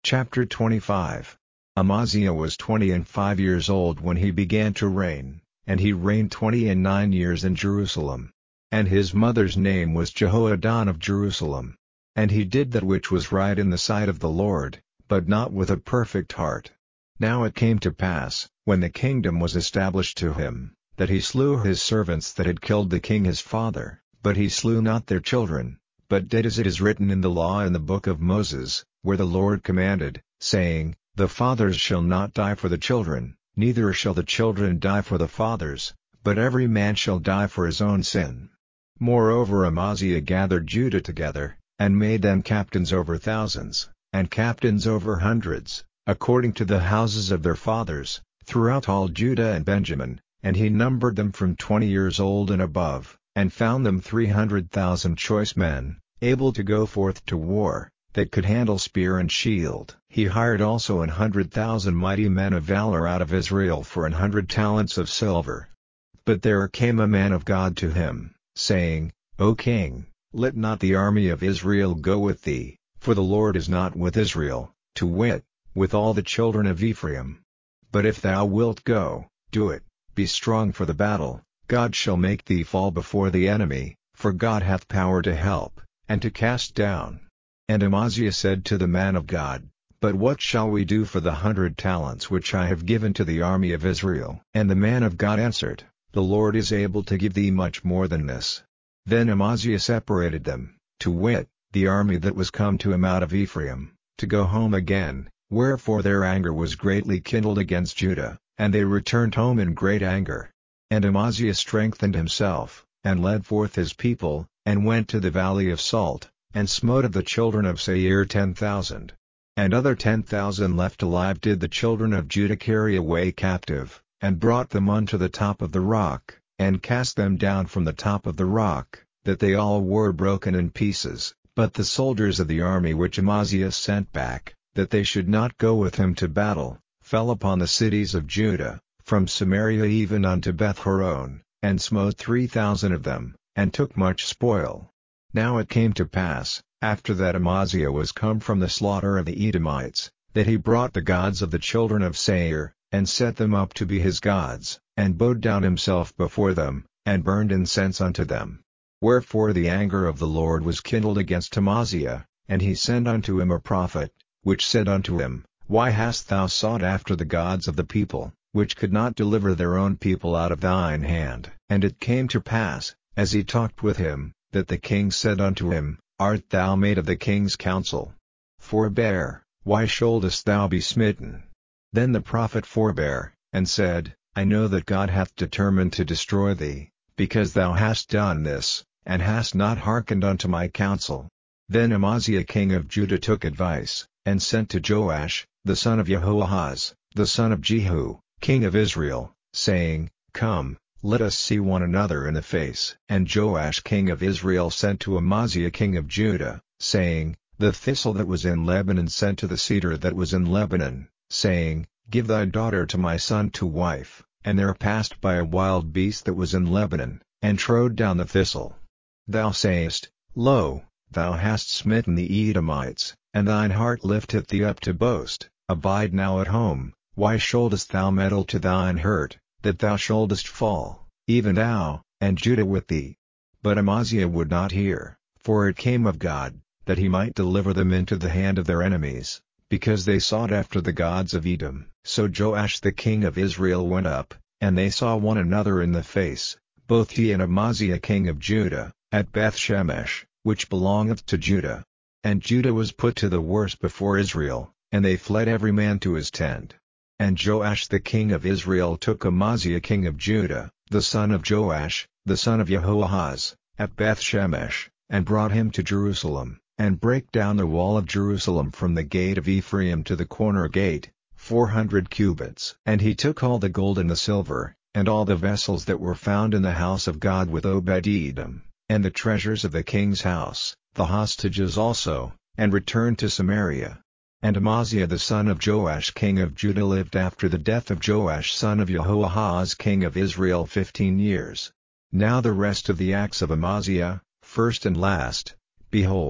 Chapter 25. Amaziah was 25 years old when he began to reign, and he reigned 29 years in Jerusalem. And his mother's name was Jehoaddan of Jerusalem. And he did that which was right in the sight of the Lord, but not with a perfect heart. Now it came to pass, when the kingdom was established to him, that he slew his servants that had killed the king his father, but he slew not their children, but did as it is written in the law in the book of Moses, where the Lord commanded, saying, The fathers shall not die for the children, neither shall the children die for the fathers, but every man shall die for his own sin. Moreover Amaziah gathered Judah together, and made them captains over thousands, and captains over hundreds, according to the houses of their fathers, throughout all Judah and Benjamin, and he numbered them from 20 years old and above, and found them 300,000 choice men, able to go forth to war, that could handle spear and shield. He hired also 100,000 mighty men of valor out of Israel for 100 talents of silver. But there came a man of God to him, saying, O king, let not the army of Israel go with thee, for the Lord is not with Israel, to wit, with all the children of Ephraim. But if thou wilt go, do it, be strong for the battle, God shall make thee fall before the enemy, for God hath power to help, and to cast down. And Amaziah said to the man of God, But what shall we do for the 100 talents which I have given to the army of Israel? And the man of God answered, The Lord is able to give thee much more than this. Then Amaziah separated them, to wit, the army that was come to him out of Ephraim, to go home again, wherefore their anger was greatly kindled against Judah, and they returned home in great anger. And Amaziah strengthened himself, and led forth his people, and went to the valley of Salt, and smote of the children of Seir 10,000. And other 10,000 left alive did the children of Judah carry away captive, and brought them unto the top of the rock, and cast them down from the top of the rock, that they all were broken in pieces. But the soldiers of the army which Amaziah sent back, that they should not go with him to battle, fell upon the cities of Judah, from Samaria even unto Beth-horon, and smote 3,000 of them, and took much spoil. Now it came to pass, after that Amaziah was come from the slaughter of the Edomites, that he brought the gods of the children of Seir, and set them up to be his gods, and bowed down himself before them, and burned incense unto them. Wherefore the anger of the Lord was kindled against Amaziah, and he sent unto him a prophet, which said unto him, Why hast thou sought after the gods of the people, which could not deliver their own people out of thine hand? And it came to pass, as he talked with him, that the king said unto him, Art thou made of the king's counsel? Forbear, why shouldest thou be smitten? Then the prophet forbare, and said, I know that God hath determined to destroy thee, because thou hast done this, and hast not hearkened unto my counsel. Then Amaziah king of Judah took advice, and sent to Joash, the son of Jehoahaz, the son of Jehu, king of Israel, saying, Come, let us see one another in the face. And Joash king of Israel sent to Amaziah king of Judah, saying, The thistle that was in Lebanon sent to the cedar that was in Lebanon, saying, Give thy daughter to my son to wife. And there passed by a wild beast that was in Lebanon, and trode down the thistle. Thou sayest, Lo, thou hast smitten the Edomites, and thine heart lifteth thee up to boast. Abide now at home, why shouldest thou meddle to thine hurt, that thou shouldest fall, even thou, and Judah with thee? But Amaziah would not hear, for it came of God, that he might deliver them into the hand of their enemies, because they sought after the gods of Edom. So Joash the king of Israel went up, and they saw one another in the face, both he and Amaziah king of Judah, at Beth-shemesh, which belongeth to Judah. And Judah was put to the worse before Israel, and they fled every man to his tent. And Joash the king of Israel took Amaziah king of Judah, the son of Joash, the son of Jehoahaz, at Beth-shemesh, and brought him to Jerusalem, and brake down the wall of Jerusalem from the gate of Ephraim to the corner gate, 400 cubits. And he took all the gold and the silver, and all the vessels that were found in the house of God with Obed-edom, and the treasures of the king's house, the hostages also, and returned to Samaria. And Amaziah the son of Joash king of Judah lived after the death of Joash son of Jehoahaz king of Israel 15 years. Now the rest of the acts of Amaziah, first and last, behold,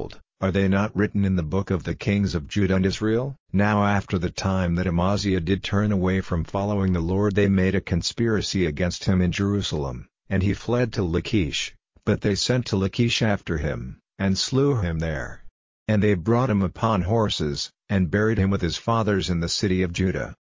Are they not written in the book of the kings of Judah and Israel? Now after the time that Amaziah did turn away from following the Lord, they made a conspiracy against him in Jerusalem, and he fled to Lachish, but they sent to Lachish after him, and slew him there. And they brought him upon horses, and buried him with his fathers in the city of Judah.